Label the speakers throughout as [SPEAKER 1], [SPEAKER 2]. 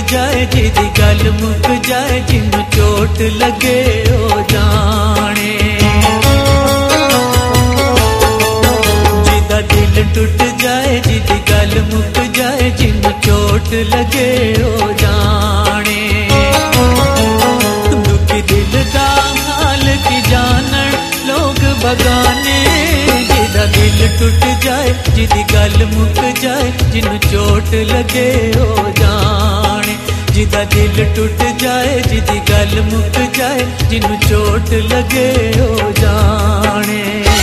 [SPEAKER 1] जाए जिदी गल मुक जाए जिन्नू चोट लगे ओ जाने। जिदा दिल टुट जाए जिदी गल मुक जाए जिन्नू चोट लगे ओ जाने। दुखी दिल दा हाल की जानन लोग बगाने। जिदा दिल टुट जाए जिदी गल मुक जाए जिन्नू चोट लगे ओ जाने। जिदा दिल टुट जाए जिदी गल मुक जाए जिन्नू चोट लगे ओ जाने।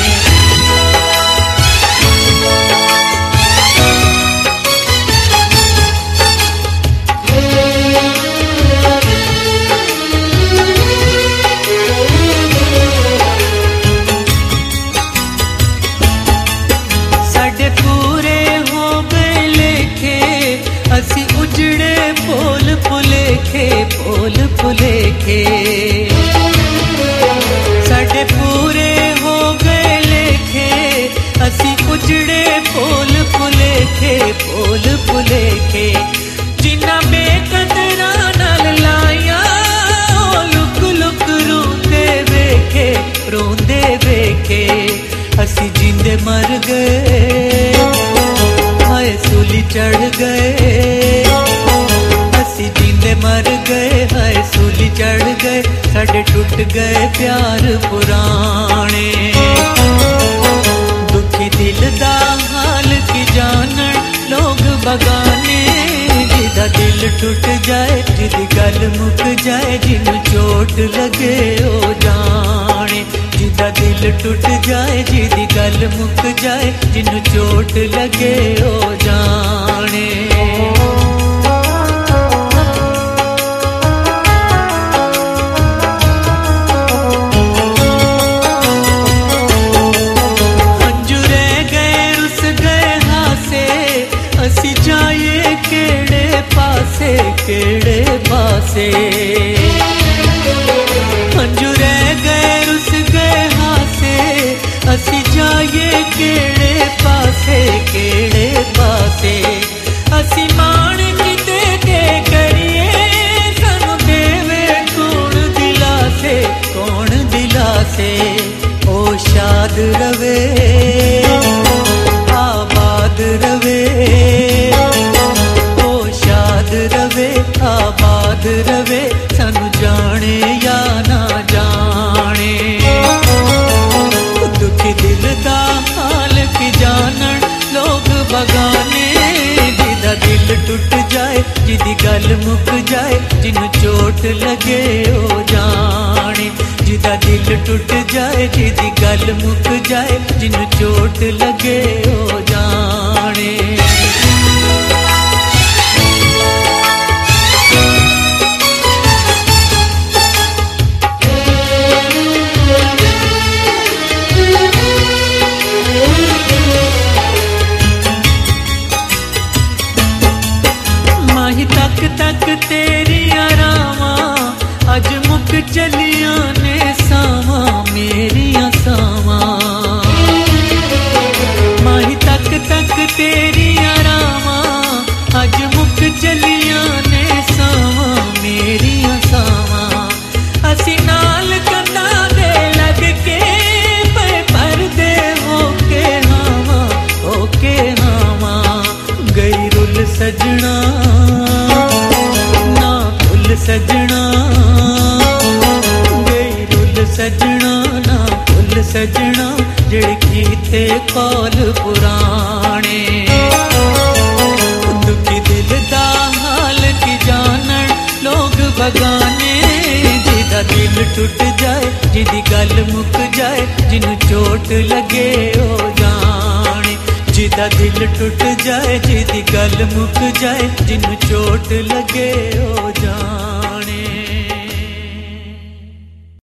[SPEAKER 1] असी उजड़े पोल पुलेखे पोल पुलेखे। साडे पूरे हो गए लेखे असी उजड़े पोल पुलेखे पोल पुलेखे। जिन्ना बेकदरा नाल लाया लुक लुक रोंदे वेखे रोंदे वेखे। असी जिंदे मर गए हाय सूली चढ़ गए। असी जिंदे मर गए हाय सूली चढ़ गए। साडे टूट गए प्यार पुराने। दुखी दिल दा हाल की जानन लोग बगाने। जिदा दिल टूट जाए जिदी गल मुक जाए जिन्नू चोट लगे ओ जाने। जिदा दिल टूट जाए जिदी गल मुक जाए जिन्नू चोट लगे ओ जाने। हंजू रह गए रुस गए हासे असी जाए केड़े पासे केड़े पासे। हंजू रह गए रुस गए हासे असी जाए केड़े पासे केड़े पासे। असी मान किते दे करिए सानू देवे कौन दिलासे कौन दिलासे। ओ शाद रवे आबाद रवे ओ शाद रवे आबाद रवे। सानू जाने या ना जाने। दुखी दिल दा हाल की जानन लोग बगाने। जिदा दिल टूट जाए जिदी गल मुक जाए जिन्नू चोट लगे ओ जाने। जिदा दिल टूट जाए जिदी गल मुक जाए जिन्नू चोट लगे ओ जाने। माही तक तक तेरी आरामा अज मुक चलियां ने सावा मेरिया सावा। माही तक तक तेरी आरामा अज मुक चलियां ने सावा मेरिया सावा। असी नाल कंधा दे लग के परदे होके हावा गई रुल सजना ना फुल सजना। गई रुल सजना ना फुल सजना जड़की थे कौल पुराने। दुखी दिल दा हाल की जानन लोग बगाने। जिदा दिल टूट जाए जिदी गल मुक जाए जिन्नू चोट लगे ओ जाने। जिदा दिल टूट जाए जिदी गल मुक जाए जिन्नू चोट लगे ओ जाने।